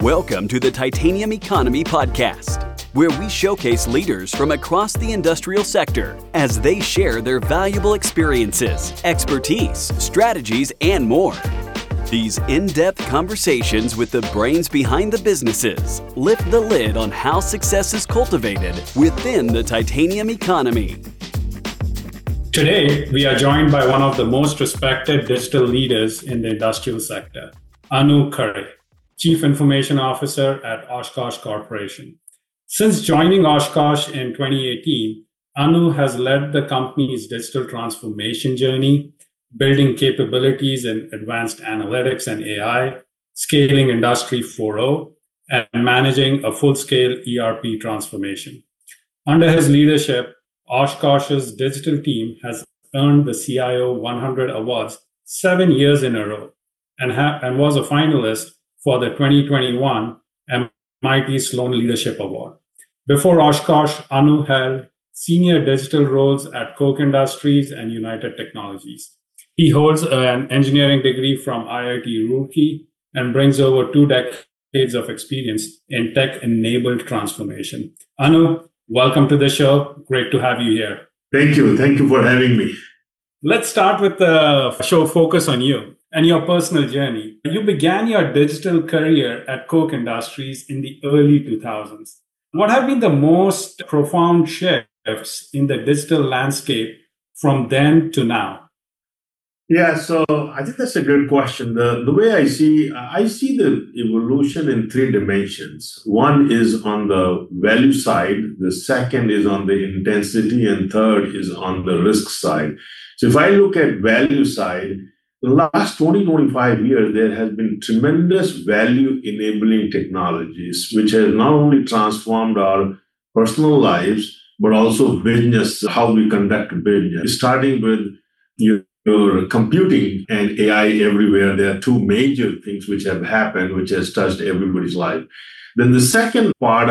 Welcome to the Titanium Economy Podcast, where we showcase leaders from across the industrial sector as they share their valuable experiences, expertise, strategies, and more. These in-depth conversations with the brains behind the businesses lift the lid on how success is cultivated within the titanium economy. Today, we are joined by one of the most respected digital leaders in the industrial sector, Anu Khare, Chief Information Officer at Oshkosh Corporation. Since joining Oshkosh in 2018, Anu has led the company's digital transformation journey, building capabilities in advanced analytics and AI, scaling Industry 4.0, and managing a full-scale ERP transformation. Under his leadership, Oshkosh's digital team has earned the CIO 100 awards 7 years in a row and was a finalist for the 2021 MIT Sloan Leadership Award. Before Oshkosh, Anu held senior digital roles at Koch Industries and United Technologies. He holds an engineering degree from IIT Roorkee and brings over 2 decades of experience in tech-enabled transformation. Anu, welcome to the show. Great to have you here. Thank you. Thank you for having me. Let's start with the show focus on you and your personal journey. You began your digital career at Koch Industries in the early 2000s. What have been the most profound shifts in the digital landscape from then to now? Yeah, so I think that's a good question. The way I see the evolution in 3 dimensions. One is on the value side, the second is on the intensity, and third is on the risk side. So if I look at value side, the last 20-25 years, there has been tremendous value-enabling technologies, which has not only transformed our personal lives, but also business, how we conduct business. Starting with your computing and AI everywhere, there are 2 major things which have happened, which has touched everybody's life. Then the second part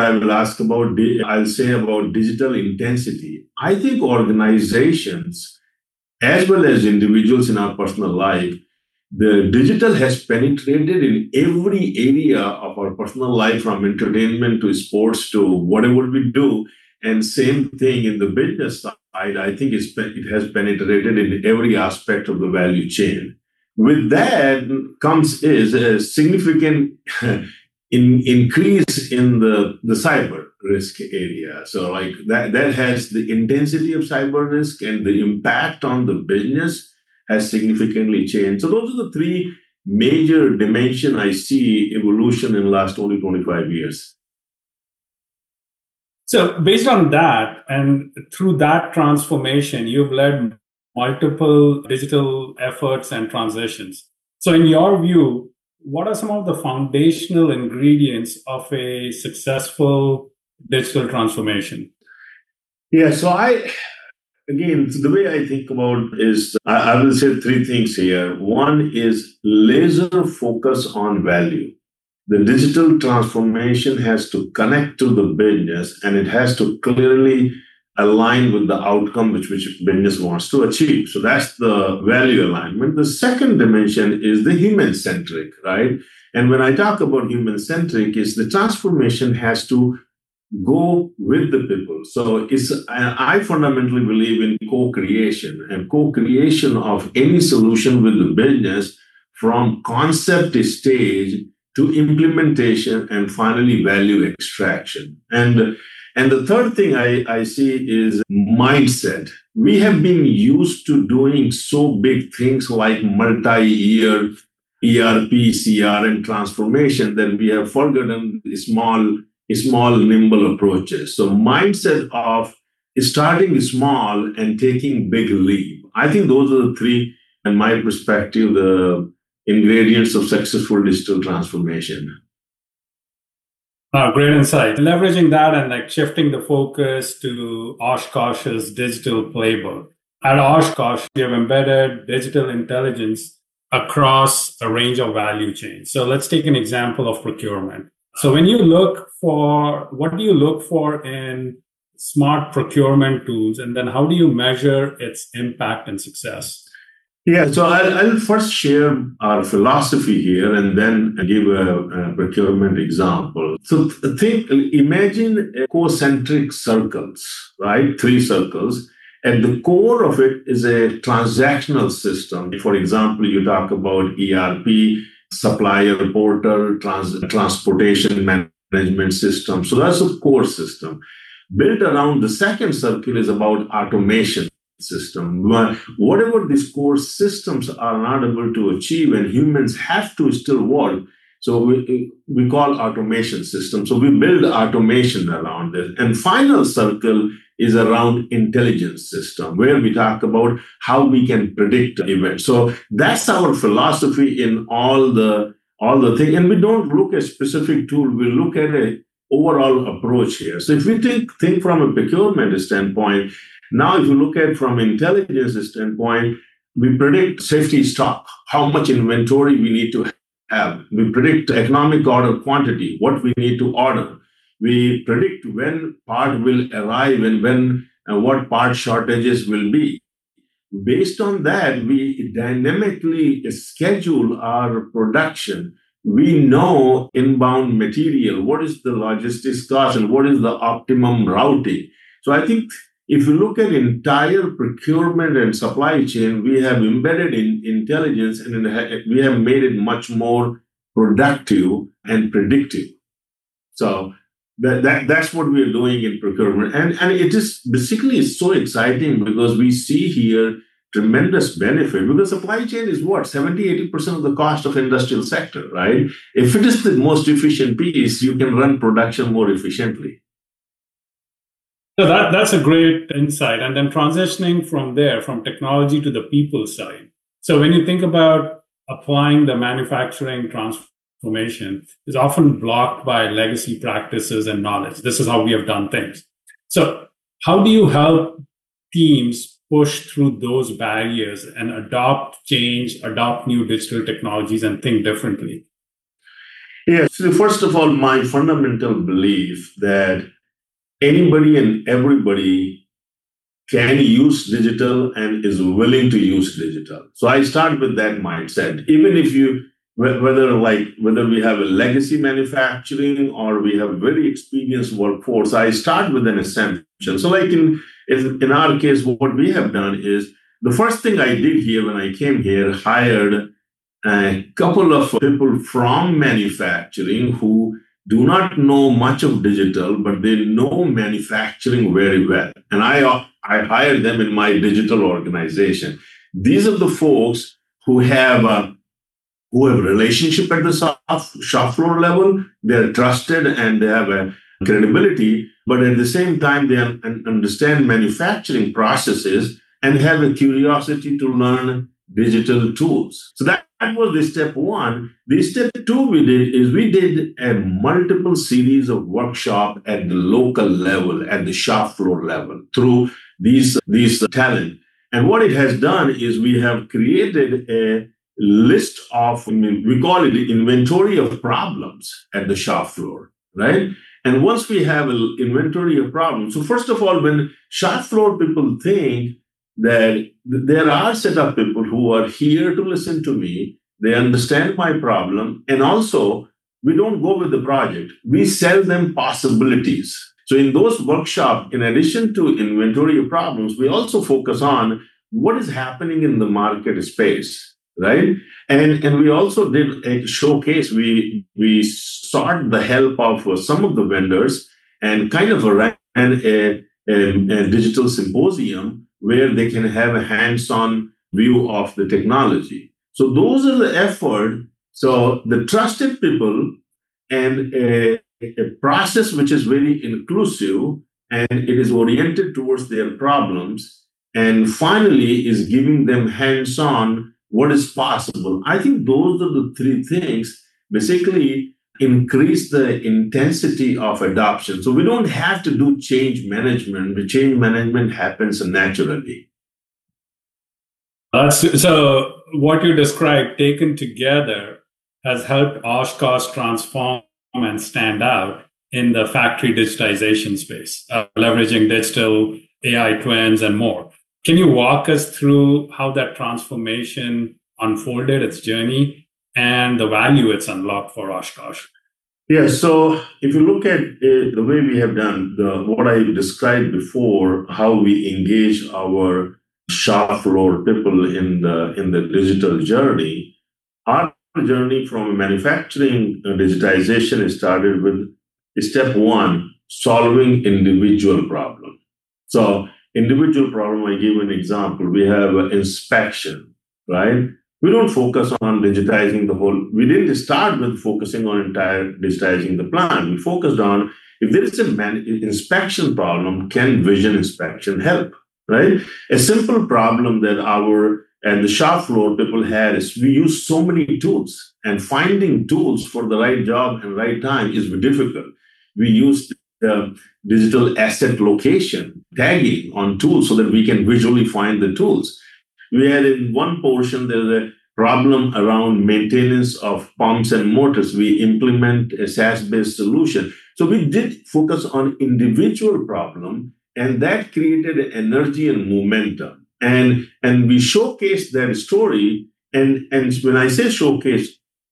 I'll say about digital intensity. I think organizations, as well as individuals in our personal life, the digital has penetrated in every area of our personal life, from entertainment to sports to whatever we do. And same thing in the business side. I think it has penetrated in every aspect of the value chain. With that comes is a significant increase in the cyber risk area. So like that has the intensity of cyber risk, and the impact on the business has significantly changed. So those are the 3 major dimensions I see evolution in the last 20-25 years. So based on that, and through that transformation, you've led multiple digital efforts and transitions. So in your view, what are some of the foundational ingredients of a successful digital transformation? Yeah, so the way I think about is, I will say 3 things here. One is laser focus on value. The digital transformation has to connect to the business, and it has to clearly align with the outcome which business wants to achieve. So that's the value alignment. The second dimension is the human-centric, right? And when I talk about human-centric, is the transformation has to go with the people. So I fundamentally believe in co-creation, and co-creation of any solution with the business, from concept stage to implementation, and finally value extraction. And the third thing I see is mindset. We have been used to doing so big things like multi-year ERP, CRM transformation that we have forgotten small, nimble approaches. So mindset of starting small and taking big leap. I think those are the 3, in my perspective, the ingredients of successful digital transformation. Great insight. Leveraging that and shifting the focus to Oshkosh's digital playbook. At Oshkosh, we have embedded digital intelligence across a range of value chains. So let's take an example of procurement. So what do you look for in smart procurement tools, and then how do you measure its impact and success? Yeah, so I'll first share our philosophy here and then give a procurement example. So imagine concentric circles, right? Three circles. At the core of it is a transactional system. For example, you talk about ERP, supplier portal, transportation management system. So that's a core system. Built around the second circle is about automation system. Whatever these core systems are not able to achieve and humans have to still work, so we call automation system. So we build automation around this. And final circle is around intelligence system, where we talk about how we can predict events. So that's our philosophy in all the thing. And we don't look at specific tool, we look at a overall approach here. So if we think from a procurement standpoint, now if you look at from intelligence standpoint, we predict safety stock, how much inventory we need to have. We predict economic order quantity, what we need to order. We predict when part will arrive and when and what part shortages will be. Based on that, we dynamically schedule our production. We know inbound material, what is the logistics cost and what is the optimum routing. So I think if you look at entire procurement and supply chain, we have embedded in intelligence and we have made it much more productive and predictive. So that's what we are doing in procurement. And it is basically so exciting because we see here tremendous benefit, because supply chain is what, 70-80% of the cost of industrial sector, right? If it is the most efficient piece, you can run production more efficiently. So that's a great insight. And then transitioning from there, from technology to the people side. So when you think about applying the manufacturing transformation, is often blocked by legacy practices and knowledge. This is how we have done things. So how do you help teams push through those barriers and adopt change, adopt new digital technologies, and think differently? Yes. So first of all, my fundamental belief that anybody and everybody can use digital and is willing to use digital. So I start with that mindset. Even if you, whether we have a legacy manufacturing or we have very experienced workforce, I start with an assumption. So like in our case, what we have done is the first thing I did here when I came here, hired a couple of people from manufacturing who do not know much of digital, but they know manufacturing very well. And I hired them in my digital organization. These are the folks who have a relationship at the shop floor level. They're trusted and they have a credibility, but at the same time, they understand manufacturing processes and have a curiosity to learn digital tools. So that was the step one. The step two we did a multiple series of workshop at the local level, at the shop floor level through these talent. And what it has done is we have created a list of, we call it the inventory of problems at the shop floor, right? And once we have an inventory of problems, so first of all, when shop floor people think that there are set of people who are here to listen to me, they understand my problem, and also we don't go with the project. We sell them possibilities. So in those workshops, in addition to inventory of problems, we also focus on what is happening in the market space, right? And we also did a showcase. We sought the help of some of the vendors and kind of ran a digital symposium where they can have a hands-on view of the technology. So those are the effort. So the trusted people and a process which is very inclusive and it is oriented towards their problems, and finally is giving them hands-on what is possible. I think those are the three things basically increase the intensity of adoption. So we don't have to do change management. The change management happens naturally. So what you described, taken together, has helped Oshkosh transform and stand out in the factory digitization space, leveraging digital AI twins and more. Can you walk us through how that transformation unfolded, its journey, and the value it's unlocked for Oshkosh? Yeah, so if you look at the way we have done, what I described before, how we engage our shop floor people in the digital journey, our journey from manufacturing digitization started with step one, solving individual problem. So individual problem, I give an example. We have inspection, right? We don't focus on digitizing the whole. We didn't start with focusing on entire digitizing the plant. We focused on if there is an inspection problem, can vision inspection help, right? A simple problem that the shop floor people had is we use so many tools, and finding tools for the right job and right time is difficult. We use digital asset location tagging on tools so that we can visually find the tools. We had in one portion, there's a problem around maintenance of pumps and motors. We implement a SaaS-based solution. So we did focus on individual problem, and that created energy and momentum. And we showcased that story. And when I say showcase,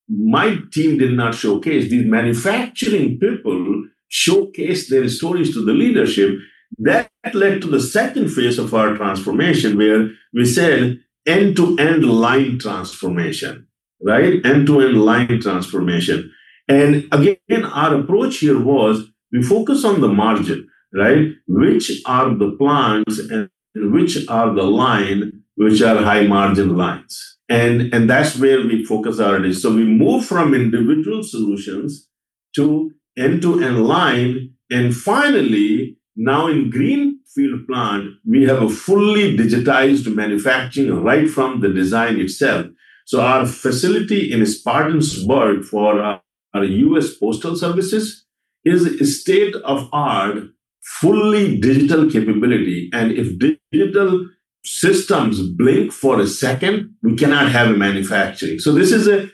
my team did not showcase. These manufacturing people showcased their stories to the leadership. That led to the second phase of our transformation, where we said end-to-end line transformation, right? End-to-end line transformation. And again, our approach here was we focus on the margin, right? Which are the plants and which are the line, which are high margin lines. And that's where we focus our energy. So we move from individual solutions to end-to-end line. And finally, now in Greenfield plant, we have a fully digitized manufacturing right from the design itself. So our facility in Spartansburg for our U.S. Postal Services is a state-of-art, fully digital capability. And if digital systems blink for a second, we cannot have a manufacturing. So this is a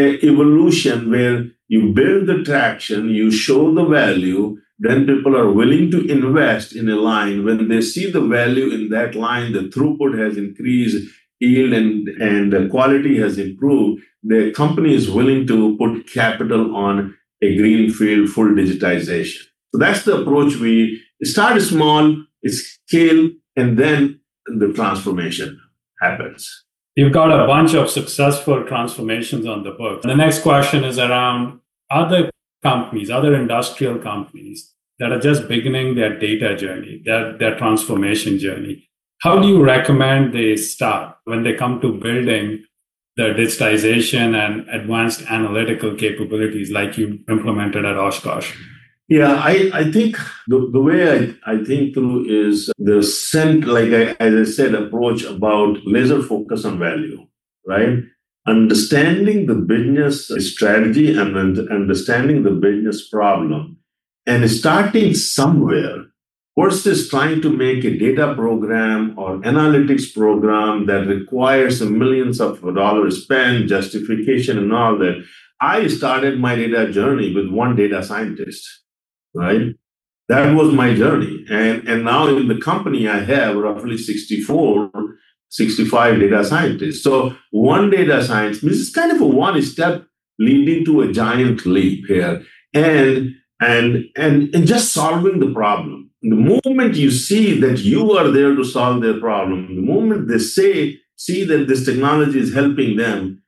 evolution where you build the traction, you show the value, then people are willing to invest in a line. When they see the value in that line, the throughput has increased, yield and the quality has improved, the company is willing to put capital on a greenfield full digitization. So that's the approach. We start small, scale, and then the transformation happens. You've got a bunch of successful transformations on the book. The next question is around other companies, other industrial companies that are just beginning their data journey, their transformation journey. How do you recommend they start when they come to building the digitization and advanced analytical capabilities like you implemented at Oshkosh? Yeah, I think the way I think through is the as I said, approach about laser focus on value, right? Understanding the business strategy and understanding the business problem and starting somewhere versus trying to make a data program or analytics program that requires millions of dollars spent, justification and all that. I started my data journey with one data scientist. Right? That was my journey. And now in the company, I have roughly 65 data scientists. So one data scientist, this is kind of a one step leading to a giant leap here. And just solving the problem. The moment you see that you are there to solve their problem, the moment they see that this technology is helping them,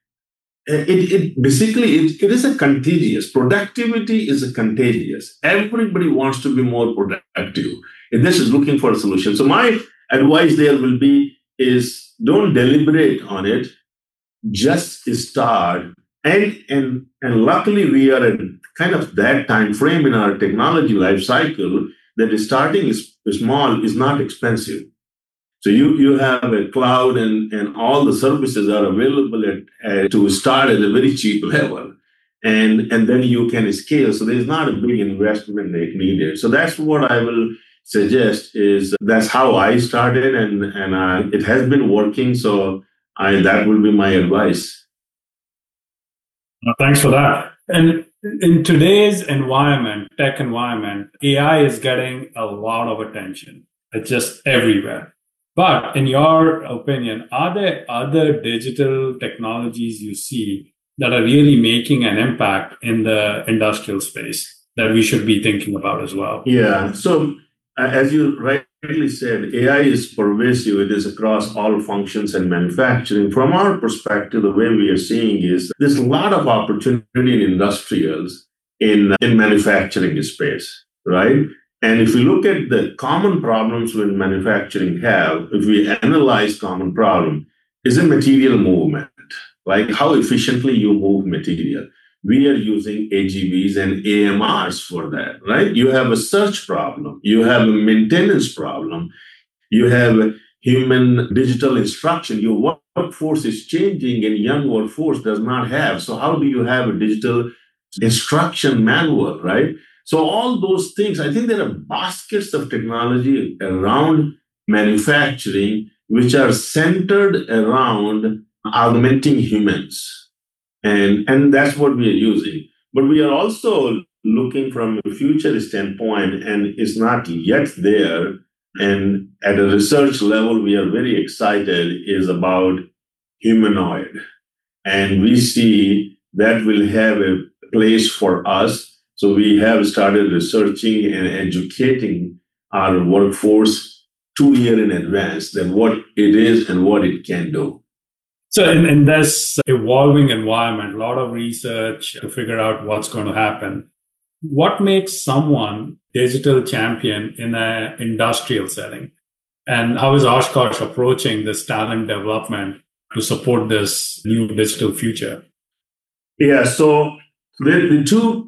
it basically is a contagious. Productivity is a contagious. Everybody wants to be more productive. And this is looking for a solution. So my advice there will be is don't deliberate on it. Just start. And luckily we are at kind of that time frame in our technology life cycle that starting small is not expensive. So you have a cloud and all the services are available to start at a very cheap level. And then you can scale. So there's not a big investment needed. So that's what I will suggest is that's how I started and it has been working. So that will be my advice. Thanks for that. And in today's environment, tech environment, AI is getting a lot of attention. It's just everywhere. But in your opinion, are there other digital technologies you see that are really making an impact in the industrial space that we should be thinking about as well? Yeah. So, as you rightly said, AI is pervasive. It is across all functions and manufacturing. From our perspective, the way we are seeing is there's a lot of opportunity in industrials in manufacturing space, right? And if we look at the common problems when manufacturing have, if we analyze common problem, is a material movement, like how efficiently you move material. We are using AGVs and AMRs for that, right? You have a search problem, you have a maintenance problem, you have a human digital instruction. Your workforce is changing and young workforce does not have. So how do you have a digital instruction manual, right? So all those things, I think there are baskets of technology around manufacturing which are centered around augmenting humans. And that's what we are using. But we are also looking from a future standpoint, and it's not yet there. And at a research level, we are very excited is about humanoid. And we see that will have a place for us. So we have started researching and educating our workforce 2 years in advance that what it is and what it can do. So in this evolving environment, a lot of research to figure out what's going to happen. What makes someone digital champion in an industrial setting? And how is Oshkosh approaching this talent development to support this new digital future? Yeah, so we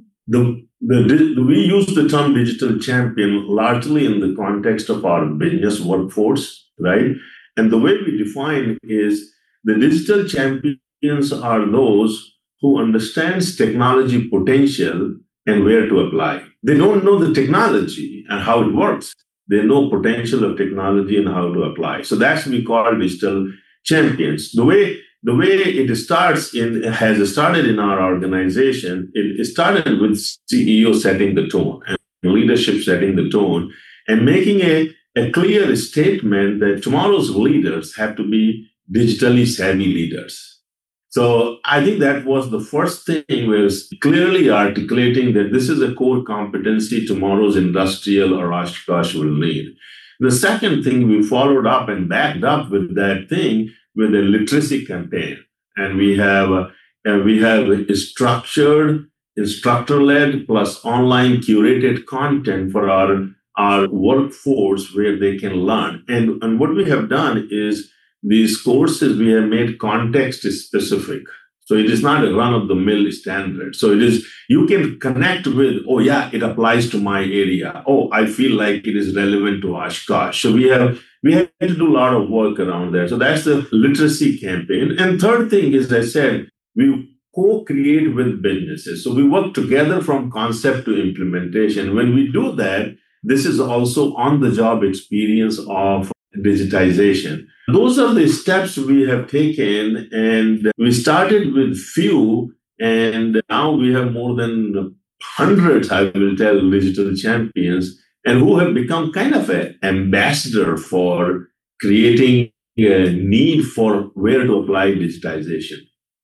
use the term digital champion largely in the context of our business workforce, right? And the way we define is the digital champions are those who understands technology potential and where to apply. They don't know the technology and how it works. They know potential of technology and how to apply. So that's what we call digital champions. The way it has started in our organization, it started with CEO setting the tone and leadership setting the tone and making a clear statement that tomorrow's leaders have to be digitally savvy leaders. So I think that was the first thing, was clearly articulating that this is a core competency tomorrow's industrial or Oshkosh will need. The second thing, we followed up and backed up with that thing with a literacy campaign. And we have a structured, instructor-led plus online curated content for our workforce where they can learn. And what we have done is these courses we have made context specific. So it is not a run-of-the-mill standard. So it is, you can connect with, oh yeah, it applies to my area. Oh, I feel like it is relevant to Oshkosh. So we had to do a lot of work around there. So that's the literacy campaign. And third thing is, I said, we co-create with businesses. So we work together from concept to implementation. When we do that, this is also on-the-job experience of digitization. Those are the steps we have taken, and we started with few, and now we have more than hundreds, I will tell, digital champions, and who have become kind of an ambassador for creating a need for where to apply digitization.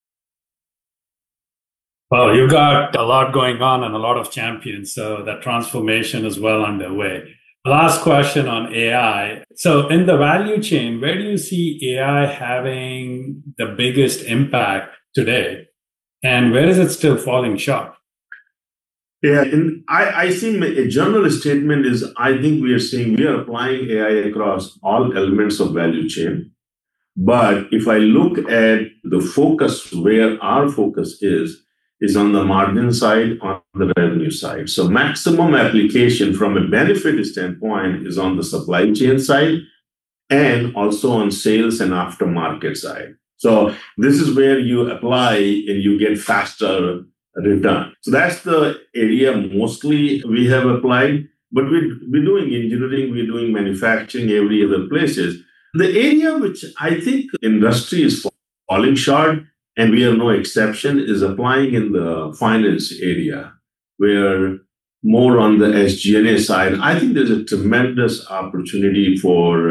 Well, you've got a lot going on and a lot of champions, so that transformation is well underway. Last question on AI. So in the value chain, where do you see AI having the biggest impact today? And where is it still falling short? Yeah, and I see a general statement is, I think we are applying AI across all elements of value chain. But if I look at the focus, where our focus is on the margin side, on the revenue side. So maximum application from a benefit standpoint is on the supply chain side and also on sales and aftermarket side. So this is where you apply and you get faster return. So that's the area mostly we have applied, but we're doing engineering, we're doing manufacturing, every other places. The area which I think industry is falling short, and we are no exception, is applying in the finance area, where more on the SG&A side. I think there's a tremendous opportunity for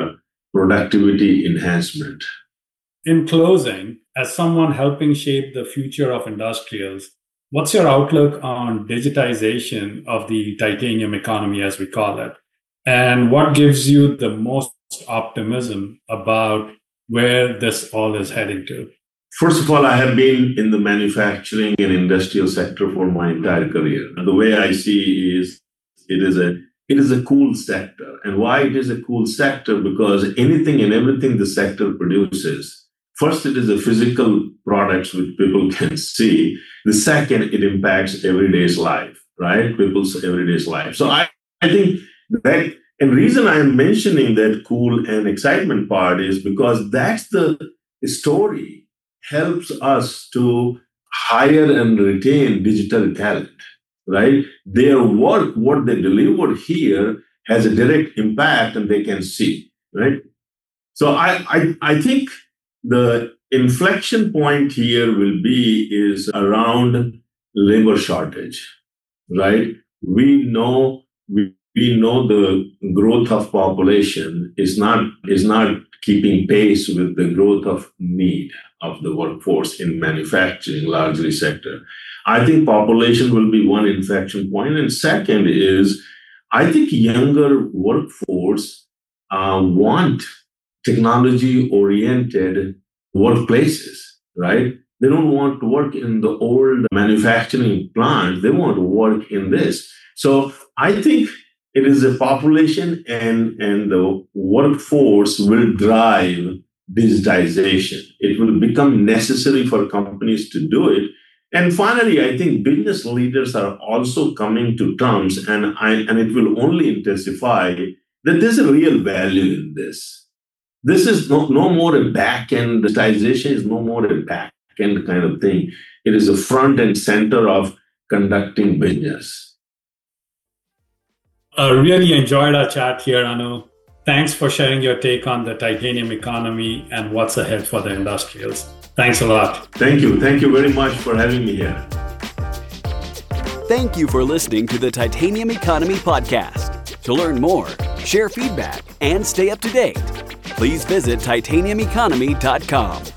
productivity enhancement. In closing, as someone helping shape the future of industrials, what's your outlook on digitization of the titanium economy, as we call it? And what gives you the most optimism about where this all is heading to? First of all, I have been in the manufacturing and industrial sector for my entire career. The way I see is it is a cool sector. And why it is a cool sector? Because anything and everything the sector produces, first, it is a physical products which people can see. The second, it impacts everyday's life, right? People's everyday's life. So I think that, and reason I am mentioning that cool and excitement part is because that's the story helps us to hire and retain digital talent, right? Their work, what they deliver here, has a direct impact and they can see, right? So I think the inflection point here is around labor shortage, right? We know the growth of population is not keeping pace with the growth of need of the workforce in manufacturing, largely sector. I think population will be one inflection point. And second is, I think younger workforce want technology-oriented workplaces, right? They don't want to work in the old manufacturing plant. They want to work in this. So I think it is a population and the workforce will drive digitization. It will become necessary for companies to do it. And finally, I think business leaders are also coming to terms, and it will only intensify, that there's a real value in this. This is no more a back-end, digitization is no more a back-end kind of thing. It is a front and center of conducting business. I really enjoyed our chat here, Anu. Thanks for sharing your take on the titanium economy and what's ahead for the industrials. Thanks a lot. Thank you. Thank you very much for having me here. Thank you for listening to the Titanium Economy Podcast. To learn more, share feedback, and stay up to date, please visit titaniumeconomy.com.